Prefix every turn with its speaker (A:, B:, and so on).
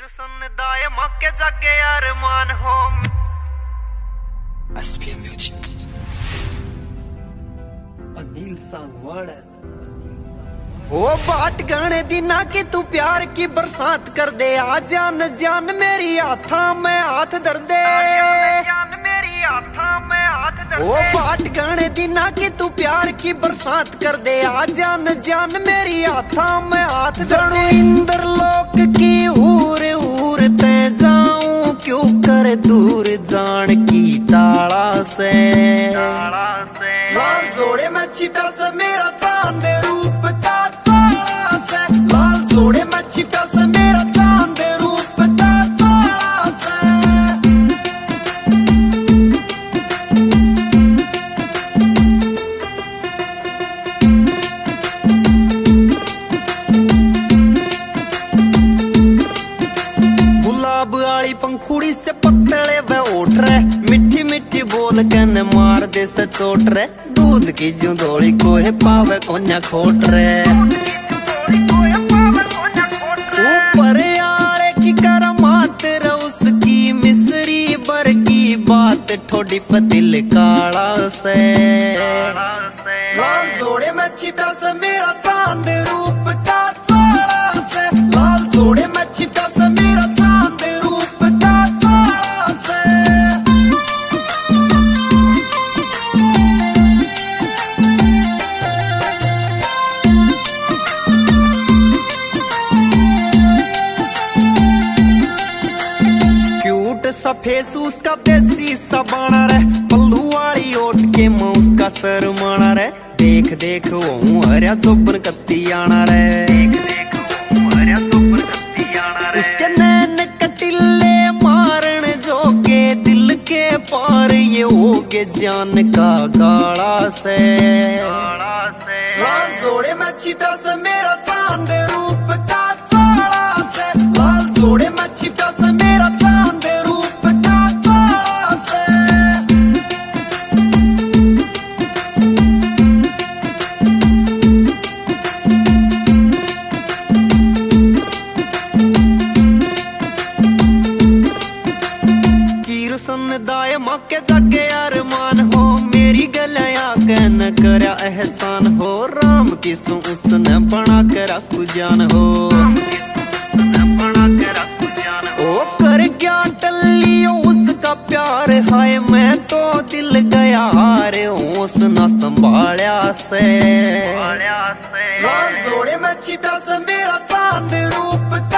A: सुनदाए मौके जागे अरमान हो
B: SPM Music अनिल सांगवान
A: ओ बाट गाने दिना की तू प्यार की बरसात कर दे आ जान जान मेरी हाथा में हाथ धर दे जान मेरी हाथा में हाथ धर दे ओ बाट गाने दिना की तू प्यार की बरसात कर दे आ जान जान मेरी हाथा में हाथ धर दे इंद्र लोक की हूर हूर ते जाऊं क्यों कर दूर जान की टाला से लाल जोड़े में छिपा से मेरा चांद रूप का ताला से लाल जोड़े में छिपा से मेरा चांद रूप का ताला से गुलाब आली पंखुड़ी से पतले वे उठ रहे मिठी मिठी बोल के न मार दे से चोट रे दूध की जुंदोली कोहे पावे कोन्या खोट रे ऊपर आले की करमात रे उसकी मिसरी बर की बात ठोडी पतिल काला से लाल जोड़े में छिपा से मेरा चांद रूप का ताला से लाल जोड़े में छिपा से मेरा चांद रूप का ताला से क्यूट सा फेस उसका देसी सा बाना रे पल्लू वाली ओट के मां उसका सर माना रे देख देख वो हरिया चोपन कत्ती आना रे देख देख वो हरिया चोपन कत्ती आना रे उसके नैन कटिले मारन जोगे दिल के पार ये होगे जान का गाला से लाल जोड़े में छिपा से मेरा चांद रूप का ताला से लाल जोड़े में छिपा से मेरा चांद रूप का ताला से कीर सुनदाए मौके जागे अरमान हो मेरी गलियां कहन करया एहसान हो राम की सू उसने बना के रखू जान हो ओ कर क्या टल्ली उसका प्यार हाय मैं तो दिल गया हारे होश न संभालिया से लाल जोड़े में छिपा से मेरा चांद रूप